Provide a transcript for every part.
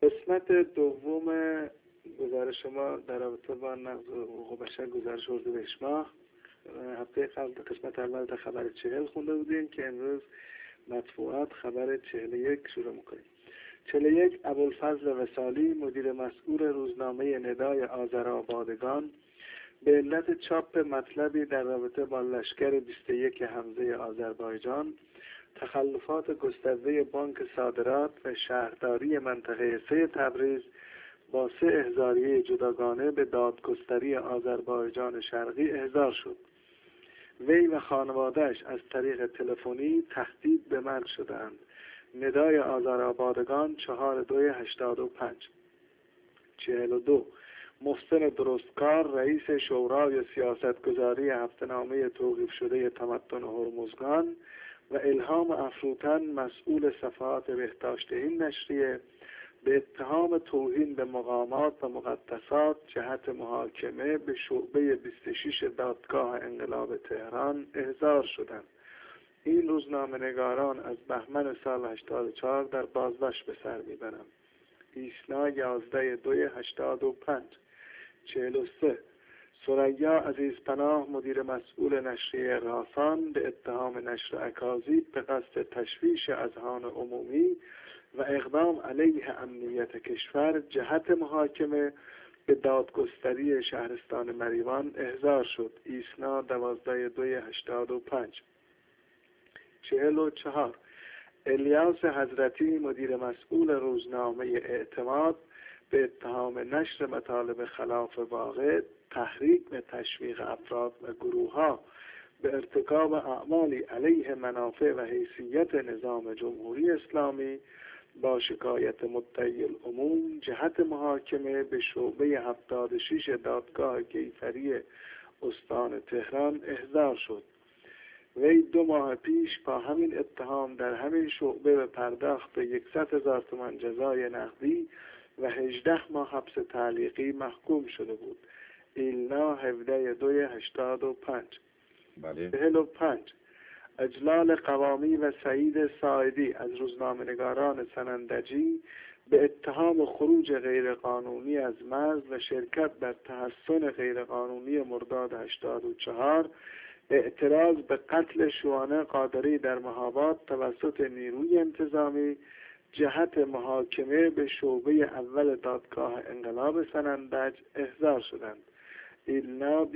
قسمت دوم گزارش ما در رابطه با نقض حقوق بشر گزارش اردیبهشت ماه. هفته قبل قسمت اول در خبر 40 خونده بودیم که امروز مطبوعات خبر 41 شروع میکنیم. 41 ابوالفضل وصالی مدیر مسئول روزنامه ندای آذرآبادگان به علت چاپ مطلبی در رابطه با لشکر 21 حمزه آذربایجان، تخلفات گسترده بانک صادرات و شهرداری منطقه 3 تبریز با 3 احضاریه جداگانه به دادگستری آذربایجان شرقی احضار شد. وی و خانواده‌اش از طریق تلفنی تهدید به مرگ شدند. ندای آذرآبادگان 4/2/85. 42 محسن درستکار رئیس شورای سیاستگذاری هفته‌نامه توقیف شده تمدن هرمزگان و الهام افروتن مسئول صفحات بهداشت این نشریه به اتهام توهین به مقامات و مقدسات جهت محاکمه به شعبه 26 دادگاه انقلاب تهران احضار شدند. این روزنامه‌نگاران از بهمن سال 84 در بازداشت به سر میبرند. ایسنا 11/2/85. 43 ثریا عزیزپناه مدیر مسئول نشریه راسان به اتهام نشر اکاذیب به قصد تشویش اذهان عمومی و اقدام علیه امنیت کشور جهت محاکمه به دادگستری شهرستان مریوان احضار شد. ایسنا 12/2/85. 44 الیاس حضرتی مدیر مسئول روزنامه اعتماد به اتهام نشر مطالب خلاف واقع، تحریک و تشویق افراد و گروه‌ها به ارتکاب اعمالی علیه منافع و حیثیت نظام جمهوری اسلامی با شکایت مدعی العموم جهت محاکمه به شعبه 76 دادگاه کیفری استان تهران احضار شد. وی 2 ماه پیش با همین اتهام در همین شعبه به پرداخت 100,000 تومان جزای نقدی و 18 ماه حبس تعلیقی محکوم شده بود. ایلنا 17/2/85. 45 اجلال قوامی و سعید ساعدی از روزنامه‌نگاران سنندجی به اتهام خروج غیرقانونی از مرز و شرکت در تحصن غیرقانونی مرداد 84 اعتراض به قتل شوانه قادری در مهاباد توسط نیروی انتظامی جهت محاکمه به شعبه اول دادگاه انقلاب سنندج احضار شدند. ایلنا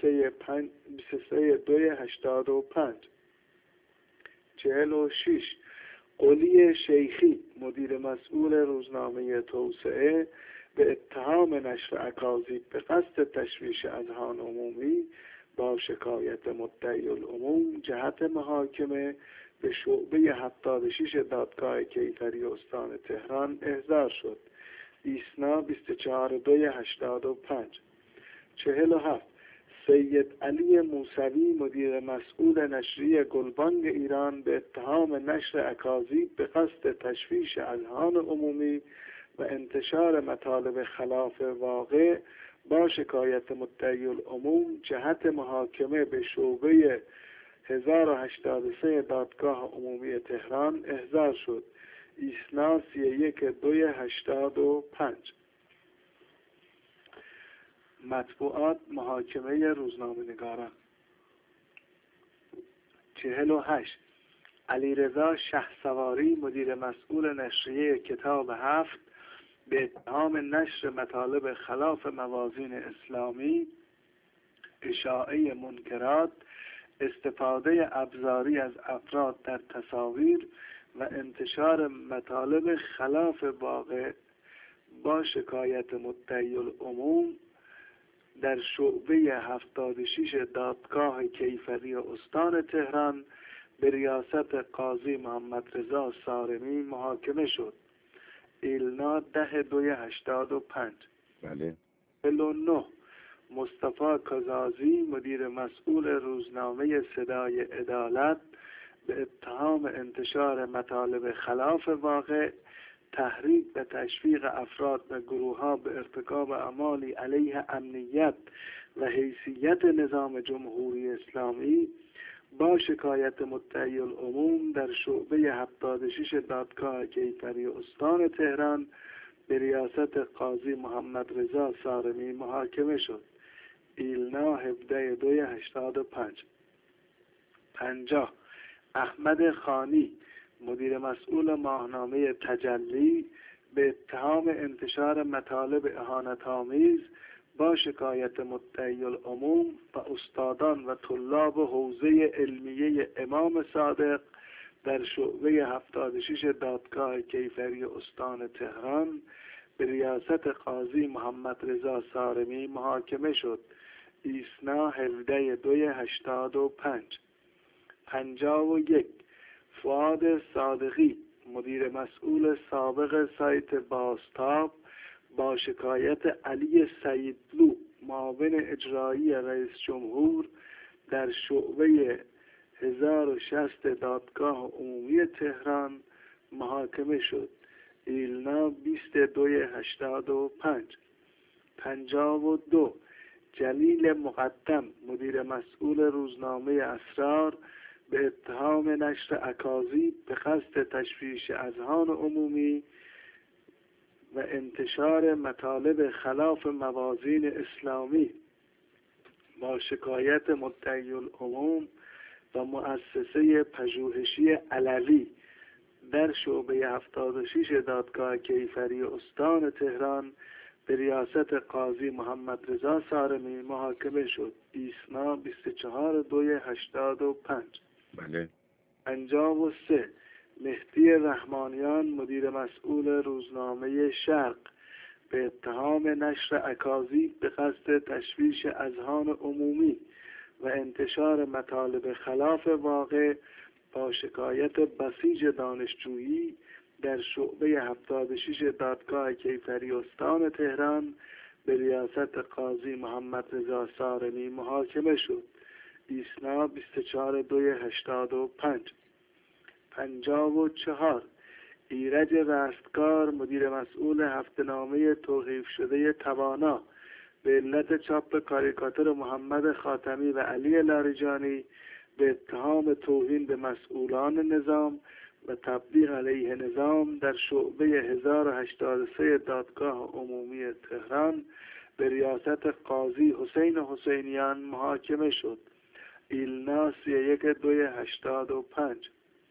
23/2/85. 46 قلی شیخی مدیر مسئول روزنامه توسعه به اتهام نشر اکاذیب به قصد تشویش اذهان عمومی با شکایت مدعی العموم جهت محاکمه به شعبه 76 دادگاه کیفری استان تهران احضار شد. ایسنا 24/2/85. 47 سید علی موسوی مدیر مسئول نشریه گلبانگ ایران به اتهام نشر اکاذیب به قصد تشویش اذهان عمومی و انتشار مطالب خلاف واقع با شکایت مدعی العموم جهت محاکمه به شعبه 1083 دادگاه عمومی تهران احضار شد. ایسنا 31/2/85. مطبوعات محاکمه روزنامه‌نگاران. 48 علیرضا شهسواری مدیر مسئول نشریه کتاب 7 به اتهام نشر مطالب خلاف موازین اسلامی، اشاعه منکرات، استفاده ابزاری از افراد در تصاویر و انتشار مطالب خلاف واقع با شکایت مدعی العموم در شعبه 76 دادگاه کیفری استان تهران به ریاست قاضی محمد رضا سارمی محاکمه شد. ایلنا 10/2/85. 49 مصطفی کزازی مدیر مسئول روزنامه صدای عدالت به اتهام انتشار مطالب خلاف واقع، تحریک و تشویق افراد و گروه‌ها به ارتکاب اعمالی علیه امنیت و حیثیت نظام جمهوری اسلامی با شکایت مدعی العموم در شعبه 76 دادگاه کیفری استان تهران به ریاست قاضی محمد رضا سارمی محاکمه شد. ایلنا 17/2/85. 50. احمد خانی مدیر مسئول ماهنامه تجلی به اتهام انتشار مطالب اهانت‌آمیز با شکایت مدعی العموم و استادان و طلاب حوزه علمیه امام صادق در شعبه 76 دادگاه کیفری استان تهران به ریاست قاضی محمد رضا سارمی محاکمه شد. ایسنا 17/2/85. 51. فؤاد صادقی مدیر مسئول سابق سایت بازتاب با شکایت علی سیدلو معاون اجرایی رئیس جمهور در شعبه 1060 دادگاه عمومی تهران محاکمه شد. ایلنا 20/2/85. 52. جلیل مقدم مدیر مسئول روزنامه اسرار به اتهام نشر اکاذیب به قصد تشویش اذهان عمومی و انتشار مطالب خلاف موازین اسلامی با شکایت مدعی العموم و مؤسسه پژوهشی علوی در شعبه 76 دادگاه کیفری استان تهران به ریاست قاضی محمد رضا سارمی محاکمه شد. ایسنا 24/2/85. بله. 53. مهدی رحمانیان مدیر مسئول روزنامه شرق به اتهام نشر اکاذیب به قصد تشویش اذهان عمومی و انتشار مطالب خلاف واقع با شکایت بسیج دانشجویی در شعبه 76 دادگاه کیفری استان تهران به ریاست قاضی محمد رضا سارمی محاکمه شد. ایسنا 24/2/85. 54. ایرج رستگار مدیر مسئول هفته‌نامه توقیف شده توانا به علت چاپ کاریکاتور محمد خاتمی و علی لاریجانی به اتهام توهین به مسئولان نظام و تبلیغ علیه نظام در شعبه 1083 دادگاه عمومی تهران به ریاست قاضی حسین حسینیان محاکمه شد. ایلنا 31/2/85.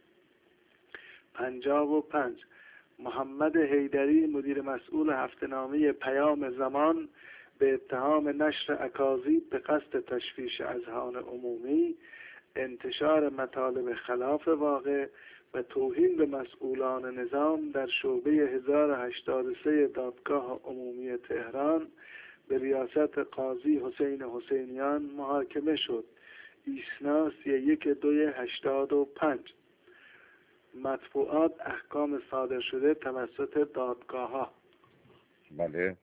55. محمد حیدری مدیر مسئول هفته‌نامه پیام زمان به اتهام نشر اکاذیب به قصد تشویش اذهان عمومی، انتشار مطالب خلاف واقع و توهین به مسئولان نظام در شعبه 1083 دادگاه عمومی تهران به ریاست قاضی حسین حسینیان محاکمه شد. ایسنا 31/2/85. مطبوعات احکام صادر شده توسط دادگاه‌ها. بله.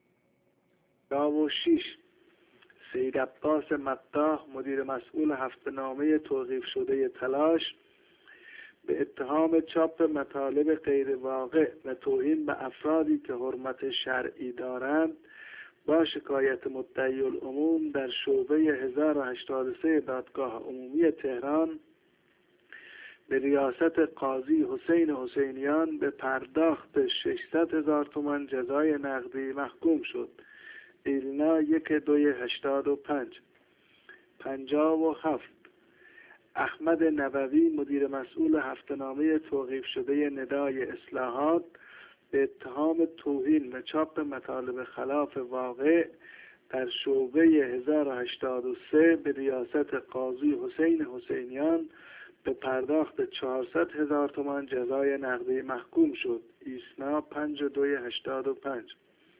6. سید عباس مداح مدیر مسئول هفته‌نامه توقیف شده تلاش به اتهام چاپ مطالب غیر واقع و توهین به افرادی که حرمت شرعی دارند با شکایت مدعی العموم در شعبه 1083 دادگاه عمومی تهران به ریاست قاضی حسین حسینیان به پرداخت 600,000 تومان جزای نقدی محکوم شد. ایلنا 1/2/85. 57. احمد نووی مدیر مسئول هفته‌نامه توقیف شده ندای اصلاحات به اتهام توهین به چاپ مطالب خلاف واقع در شعبه 1083 به ریاست قاضی حسین حسینیان به پرداخت 400,000 تومان جزای نقدی محکوم شد. ایسنا 5/2/85.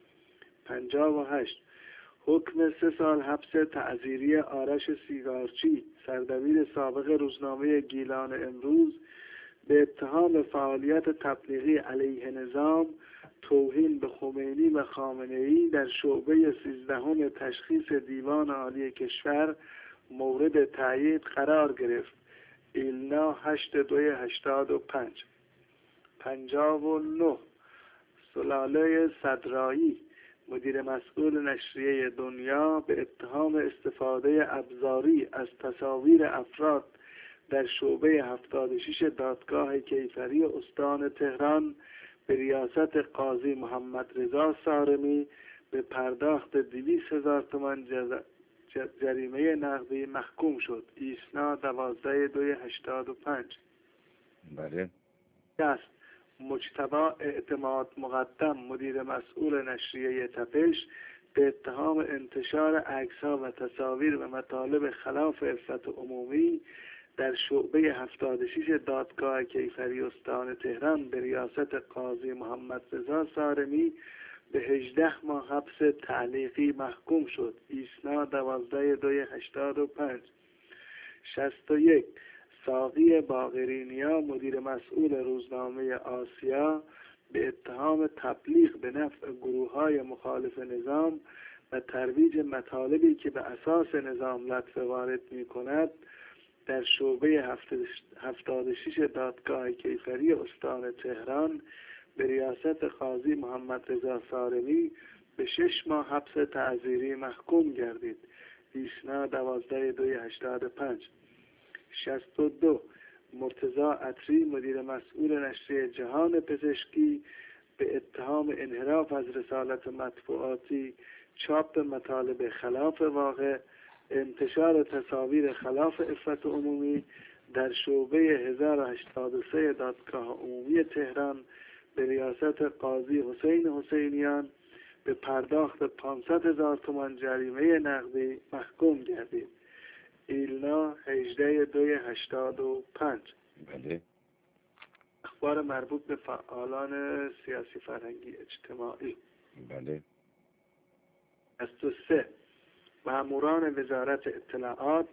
58. حکم 3 سال حبس تعزیری آرش سیگارچی سردبیر سابق روزنامه گیلان امروز به اتهام فعالیت تبلیغی علیه نظام، توهین به خمینی و خامنه‌ای در شعبه 13 تشخیص دیوان عالی کشور مورد تایید قرار گرفت. ایلنا 8/2/85. 59. سلاله صدرایی مدیر مسئول نشریه دنیا به اتهام استفاده ابزاری از تصاویر افراد در شعبه 76 دادگاه کیفری استان تهران به ریاست قاضی محمد رضا صارمی به پرداخت 200,000 تومان جریمه نقدی محکوم شد. ایسنا 12/2/85. بله. است مجتبی اعتماد مقدم مدیر مسئول نشریه تپش به اتهام انتشار عکس‌ها و تصاویر و مطالب خلاف عفت عمومی در شعبه 76 دادگاه کیفری استان تهران به ریاست قاضی محمد رضا صارمی به 18 ماه حبس تعلیقی محکوم شد. ایسنا 12/2/85. 61 ساقی باقرینیا مدیر مسئول روزنامه آسیا به اتهام تبلیغ به نفع گروه‌های مخالف نظام و ترویج مطالبی که به اساس نظام لطفه وارد می‌کند در شعبه 76 دادگاه کیفری استان تهران به ریاست قاضی محمد رضا صارمی به 6 ماه حبس تعزیری محکوم گردید. ایسنا 12/2/85. 62 مرتضی عطری مدیر مسئول نشریه جهان پزشکی به اتهام انحراف از رسالت مطبوعاتی، چاپ مطالب خلاف واقع، انتشار تصاویر خلاف عفت عمومی در شعبه 1083 دادگاه عمومی تهران به ریاست قاضی حسین حسینیان به پرداخت 500,000 تومان جریمه نقدی محکوم گردید. ایلنا 18/2/85. بله. اخبار مربوط به فعالان سیاسی فرهنگی اجتماعی. بله. 3 ماموران وزارت اطلاعات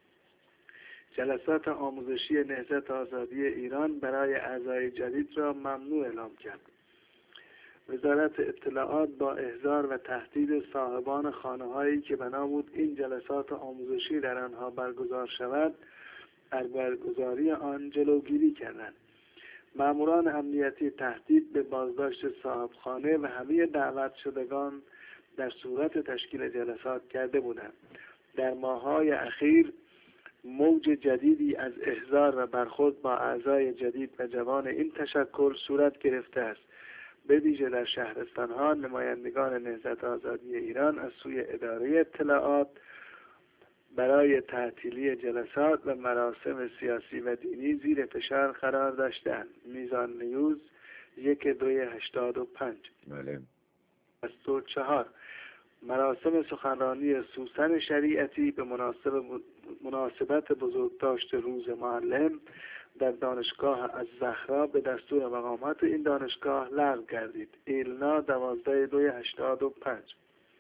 جلسات آموزشی نهضت آزادی ایران برای اعضای جدید را ممنوع اعلام کرد. وزارت اطلاعات با احضار و تهدید صاحبان خانه‌هایی که بنا بود این جلسات آموزشی در آنها برگزار شود از برگزاری آن جلوگیری کردند. ماموران امنیتی تهدید به بازداشت صاحبخانه و همه دعوت شدگان در صورت تشکیل جلسات کرده بودند. در ماه‌های اخیر موج جدیدی از احضار و برخورد با اعضای جدید و جوان این تشکل صورت گرفته است. به ویژه در شهرستان‌ها نمایندگان نهضت آزادی ایران از سوی اداره اطلاعات برای تعطیلی جلسات و مراسم سیاسی و دینی زیر فشار قرار داشتند. میزان نیوز 1/2/85. بله. 4 مراسم سخنرانی سوسن شریعتی به مناسبت بزرگداشت روز معلم در دانشگاه الزهرا به دستور مقامات این دانشگاه لغو گردید. ایلنا 12/2/85.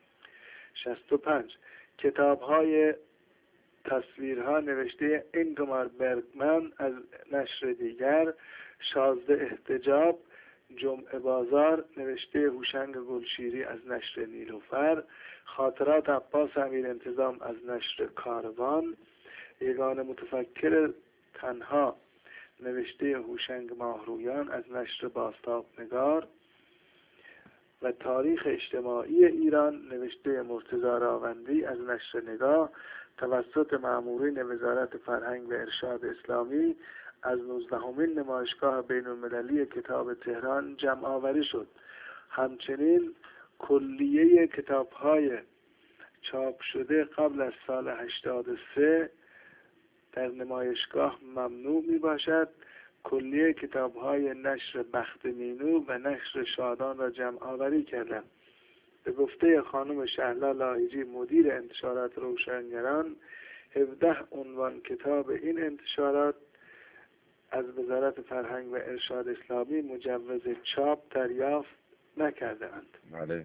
65 کتاب‌های تصویرها نوشته اینگمار برگمن از نشر دیگر، 16 احتجاب جمعه بازار نوشته هوشنگ گلشیری از نشر نیلوفر، خاطرات عباس امیر انتظام از نشر کاروان، یگان متفکر تنها نوشته هوشنگ ماهرویان از نشر بازتاب نگار و تاریخ اجتماعی ایران نوشته مرتضی راوندی از نشر نگاه توسط مامورین وزارت فرهنگ و ارشاد اسلامی از 19مین نمایشگاه بین‌المللی کتاب تهران جمع آوری شد. همچنین کلیه کتاب‌های چاپ شده قبل از سال 83 در نمایشگاه ممنوع می باشد. کلیه کتاب‌های نشر بخت مینو و نشر شادان را جمع آوری کردند. به گفته خانم شهلا لاهیجی مدیر انتشارات روشنگران 17 عنوان کتاب این انتشارات از وزارت فرهنگ و ارشاد اسلامی مجوز چاپ دریافت نکردند. بله.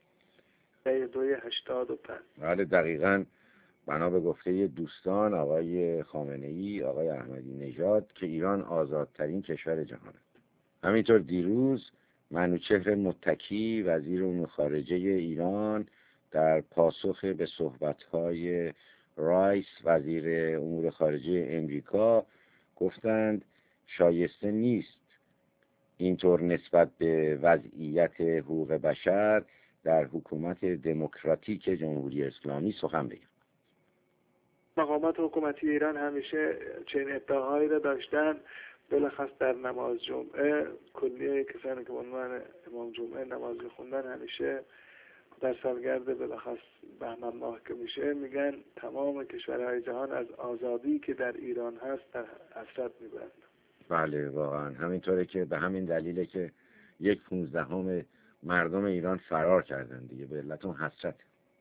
2/85. بله دقیقاً بنا به گفته دوستان آقای خامنه‌ای، آقای احمدی نژاد که ایران آزادترین کشور جهان است. همینطور دیروز منوچهر متکی وزیر امور خارجه ایران در پاسخ به صحبت‌های رایس وزیر امور خارجه امریکا گفتند شایسته نیست اینطور نسبت به وضعیت حقوق بشر در حکومت دموکراتیک جمهوری اسلامی سخن بگوید. مقامات حکومتی ایران همیشه چنین ادعاهایی را داشتن بلخص در نماز جمعه کلیه کسانی که به عنوان امام جمعه نماز میخوندن همیشه در سالگرد بلخص بهمن ماه که میشه میگن تمام کشورهای جهان از آزادی که در ایران هست در حسرت میبرند. بله واقعا همینطوره که به همین دلیله که 1/15 مردم ایران فرار کردن دیگه، به علت اون حسرت.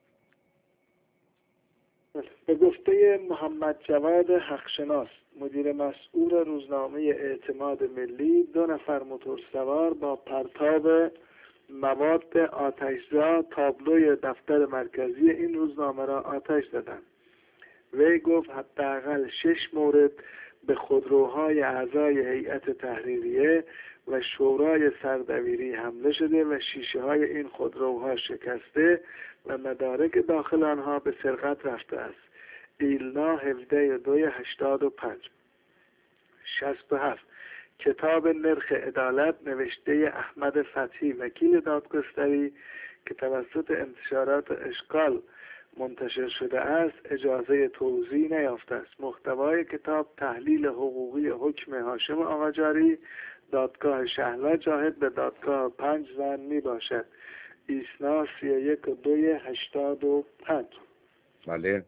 به گفته محمد جواد حقشناس مدیر مسئول روزنامه اعتماد ملی، 2 نفر موتورسوار با پرتاب مواد آتشزا تابلوی دفتر مرکزی این روزنامه را آتش زدند. وی گفت حداقل 6 مورد به خودروهای اعضای هیئت تحریریه و شورای سردبیری حمله شده و شیشه های این خودروها شکسته و مدارک داخل آنها به سرقت رفته است. ایلنا 17/2/85. 67. کتاب نرخ عدالت نوشته احمد فتحی وکیل دادگستری که توسط انتشارات اشکال منتشر شده است اجازه توزیع نیافته است. محتوای کتاب تحلیل حقوقی حکم هاشم آقاجاری دادگاه شهلا جاهد به دادگاه 5 زن می باشد. ایسنا 31/2/85. بله.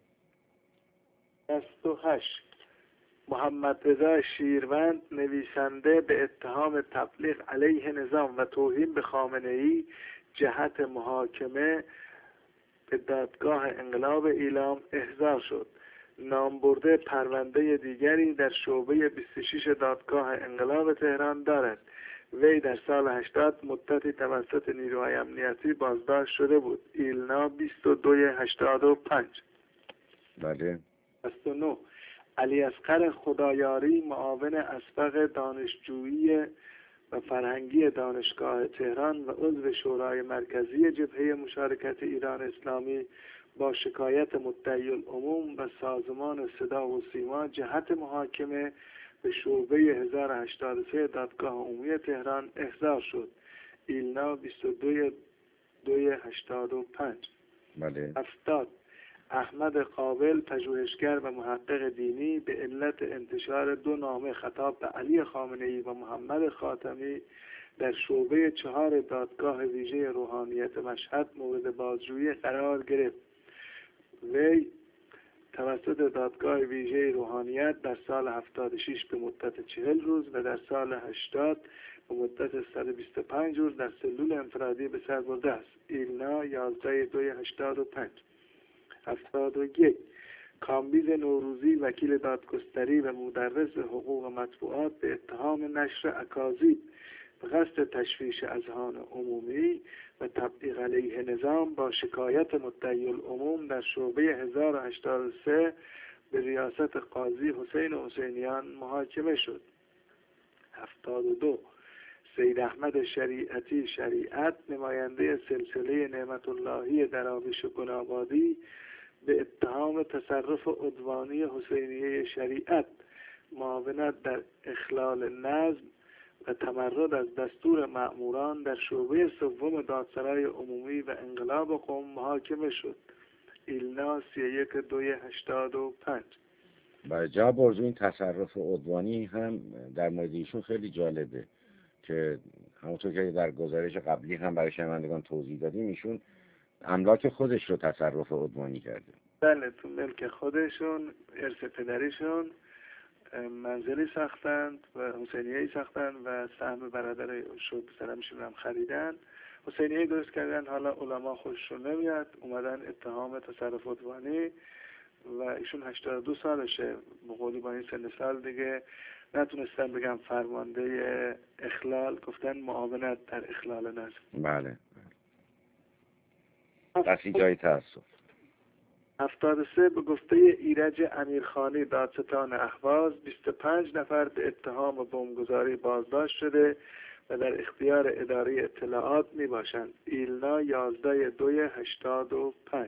68. محمد رضا شیروند نویسنده به اتهام تبلیغ علیه نظام و توهین به خامنه‌ای جهت محاکمه به دادگاه انقلاب ایلام احضار شد. نامبرده پرونده دیگری در شعبه 26 دادگاه انقلاب تهران دارد. وی در سال 80 مدتی توسط نیروهای امنیتی بازداشت شده بود. ایلنا 22/85. بله. 69. علی اصغر خدایاری معاون اسبق دانشجویی و فرهنگی دانشگاه تهران و عضو شورای مرکزی جبهه مشارکت ایران اسلامی با شکایت مدعی العموم و سازمان صدا و سیما جهت محاکمه به شعبه 1083 دادگاه عمومی تهران احضار شد. ایلنا 22/2/85. بله. 70. احمد قابل پژوهشگر و محقق دینی به علت انتشار 2 نامه خطاب به علی خامنه‌ای و محمد خاتمی در شعبه 4 دادگاه ویژه روحانیت مشهد مورد بازجویی قرار گرفت. وی توسط دادگاه ویژه روحانیت در سال 76 به مدت 40 روز و در سال 80 به مدت 125 روز در سلول انفرادی به سر برده است. ایلنا 11/2/85. 71. کامبیز نوروزی وکیل دادگستری و مدرس حقوق مطبوعات به اتهام نشر اکاذیب به قصد تشویش اذهان عمومی و تبلیغ علیه نظام با شکایت مدعی العموم در شعبه 1083 به ریاست قاضی حسین حسینیان محاکمه شد. 72. سید احمد شریعتی شریعت نماینده سلسله نعمت اللهی دراویش گنابادی به اتهام تصرف عدوانی حسینیه شریعت، معاونت در اخلال نظم و تمرد از دستور مأموران در شعبه 3 دادسرای عمومی و انقلاب قم محاکمه شد. ایلنا 31/2/85. برای جا برجو این تصرف عدوانی هم در مورد ایشون خیلی جالبه که همونطور که در گزارش قبلی هم برای شنوندگان توضیح دادیم ایشون املاک خودش رو تصرف عدوانی کرده. بله، تو ملک خودشون ارث پدریشون منزلی ساختند و حسینیه‌ای ساختند و سهم برادر شد سرمشون هم خریدن. حسینیه‌ای درست کردن، حالا علما خوششون نمیاد اومدن اتهام تصرف عدوانی و ایشون 82 سالشه، بقولی با این سن سال دیگه نتونستن بگم فرمانده اخلال، گفتن معاونت در اخلال نظم. بله. بسی جای تأسف. 73. به گفته ایرج امیرخانی دادستان اهواز 25 نفر به اتهام بمبگذاری بازداشت شده و در اختیار اداره اطلاعات می باشند. ایلنا 11/2/85.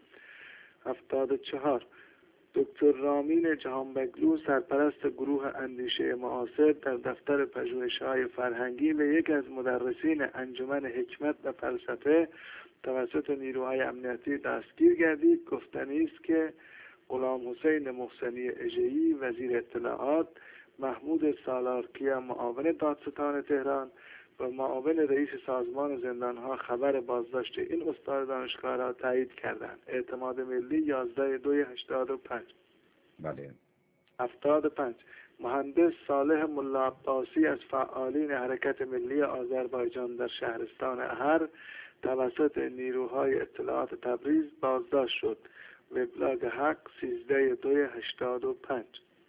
74. دکتر رامین جهانبگلو سرپرست گروه اندیشه معاصر در دفتر پژوهش‌های فرهنگی و یکی از مدرسین انجمن حکمت و فلسفه توسط نیروهای امنیتی دستگیر گردید. گفتنی است که غلام حسین محسنی اژه‌ای وزیر اطلاعات محمود سالارکیا معاون دادستان تهران و معاون رئیس سازمان زندانها خبر بازداشت این استاد دانشگاه را تایید کردند. اعتماد ملی 11/2/85. بله. 75 مهندس صالح ملا عباسی از فعالین حرکت ملی آذربایجان در شهرستان احر توسط نیروهای اطلاعات تبریز بازداشت شد. وبلاگ حق 13/2/85.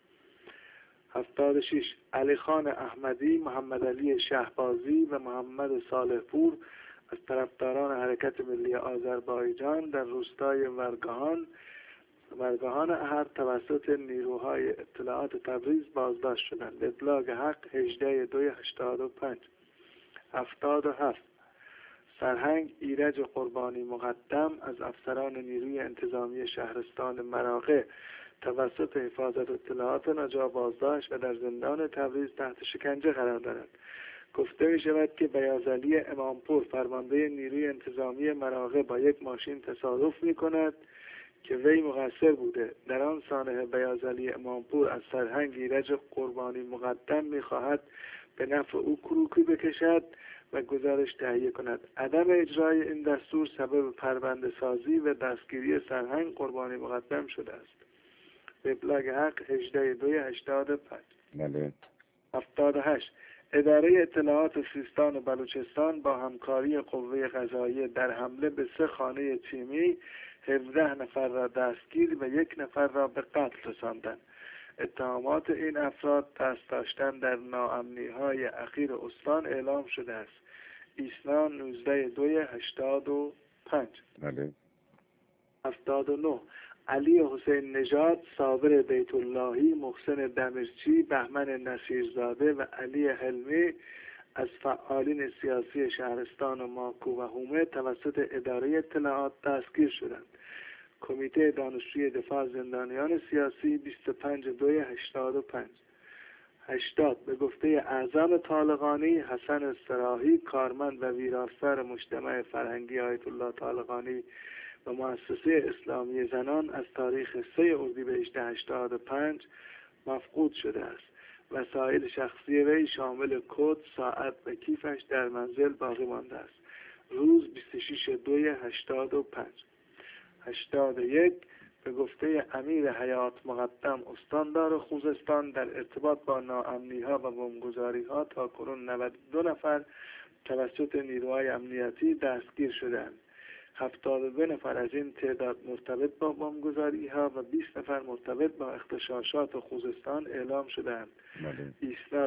76 علی خان احمدی، محمد علی شهبازی و محمد صالح پور از طرفداران حرکت ملی آذربایجان در روستای ورگهان احر توسط نیروهای اطلاعات تبریز بازداشت شدند. وبلاگ حق 18/2/85. 77 سرهنگ ایرج قربانی مقدم از افسران نیروی انتظامی شهرستان مراغه توسط حفاظت اطلاعات ناجا بازداشت و در زندان تبریز تحت شکنجه قرار دارد. گفته می شود که بیازعلی امامپور فرمانده نیروی انتظامی مراغه با یک ماشین تصادف می کند که وی مقصر بوده. در آن سانحه بیازعلی امامپور از سرهنگ ایرج قربانی مقدم می خواهد به نفع او کروکی بکشد و گزارش تهیه کند. عدم اجرای این دستور سبب پرونده سازی و دستگیری سرهنگ قربانی مقدم شده است. وبلاگ حق 18/2/85. بله. 78 اداره اطلاعات سیستان و بلوچستان با همکاری قوه قضاییه در حمله به 3 خانه تیمی 17 نفر را دستگیر و 1 نفر را به قتل رساندند. اتهامات این افراد دست داشتن در ناامنی‌های اخیر استان اعلام شده است. ایسنا 19/2/85. بله. 79 علی حسین نژاد، صابر بیت اللهی، محسن دمرچی، بهمن نصیرزاده و علی حلمی از فعالین سیاسی شهرستان ماکو و هومه توسط اداره اطلاعات دستگیر شدند. کمیته دانشجوی دفاع زندانیان سیاسی 25/2/85. 80 به گفته اعظم طالقانی حسن سراحی، کارمند و ویراستار مجتمع فرهنگی آیت الله طالقانی و مؤسسه اسلامی زنان از تاریخ 3 اردیبهشت 85 مفقود شده است. وسایل شخصی وی شامل کت، ساعت و کیفش در منزل باقی مانده است. روز 26/2/85. 81 به گفته امیر حیات مقدم استاندار خوزستان در ارتباط با ناامنی‌ها و بمبگذاری‌ها تاکنون 92 نفر توسط نیروهای امنیتی دستگیر شدند. 72 نفر از این تعداد مرتبط با بمبگذاری‌ها و 20 نفر مرتبط با اغتشاشات خوزستان اعلام شدند. ایسنا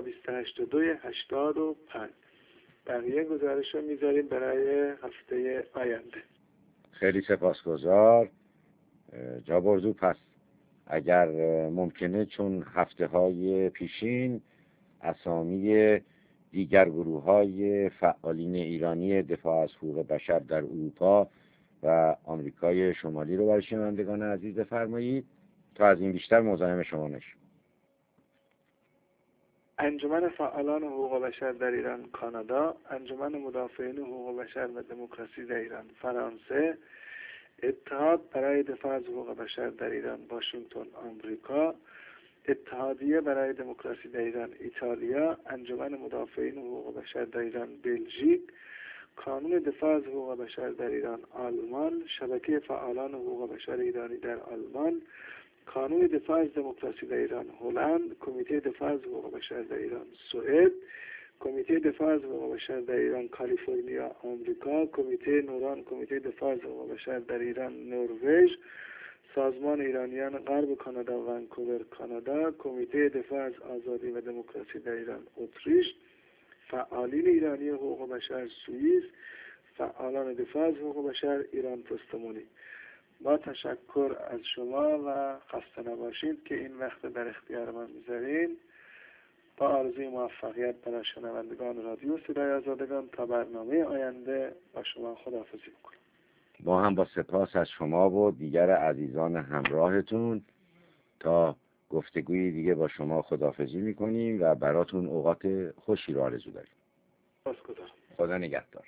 28/2/85. بقیه گزارش رو میذاریم برای هفته آینده. خیلی سپاسگزار جابردو. پس اگر ممکنه، چون هفته‌های پیشین اسامی دیگر گروه‌های فعالین ایرانی دفاع از حقوق بشر در اروپا و آمریکای شمالی رو برای شنوندگان عزیز بفرمایید تا از این بیشتر مزاحم شما نشیم. انجمن فعالان حقوق بشر در ایران کانادا، انجمن مدافعین حقوق بشر و دموکراسی در ایران فرانسه، اتحاد برای دفاع از حقوق بشر در ایران واشنگتن آمریکا، اتحادیه برای دموکراسی در ایران ایتالیا، انجمن مدافعین حقوق بشر در ایران بلژیک، کانون دفاع از حقوق بشر در ایران آلمان، شبکه فعالان حقوق بشر ایرانی در آلمان، کانون دفاع از دموکراسی در ایران هلند، کمیته دفاع از حقوق بشر در ایران سوئد، کمیته دفاع از حقوق بشر در ایران کالیفرنیا آمریکا، کمیته نوران کمیته دفاع از حقوق بشر در ایران نروژ، سازمان ایرانیان غرب کانادا ونکوور کانادا، کمیته دفاع از آزادی و دموکراسی در ایران اتریش، فعالین ایرانی حقوق بشر سوئیس، فعالان دفاع از حقوق بشر ایران پستمونی. با تشکر از شما و خسته نباشید که این وقت در اختیار من میذارین. با آرزوی موفقیت برای شنوندگان رادیو صدای آزادگان تا برنامه آینده با شما خداحافظی میکنم. با هم با سپاس از شما و دیگر عزیزان همراهتون تا گفتگوی دیگه با شما خداحافظی میکنیم و براتون اوقات خوشی رو آرزو داریم. خدا نگهدار.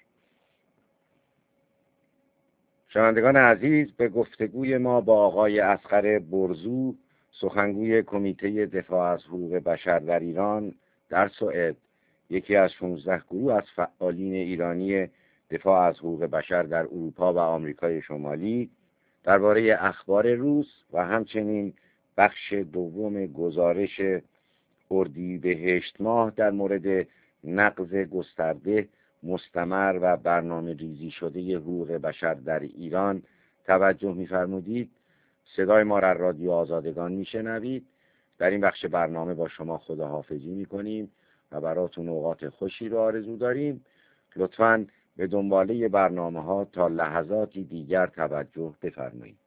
شنوندگان عزیز، به گفتگوی ما با آقای اصغر برزو، سخنگوی کمیته دفاع از حقوق بشر در ایران در سوئد، یکی از 16 گروه از فعالین ایرانی دفاع از حقوق بشر در اروپا و آمریکای شمالی، درباره اخبار روز و همچنین بخش دوم گزارش اردیبهشت ماه در مورد نقض گسترده، مستمر و برنامه ریزی شده حقوق بشر در ایران توجه می‌فرمودید، صدای ما را رادیو آزادگان میشنوید. در این بخش برنامه با شما خداحافظی میکنیم و براتون اوقات خوشی رو آرزو داریم. لطفاً به دنباله برنامه ها تا لحظاتی دیگر توجه بفرمایید.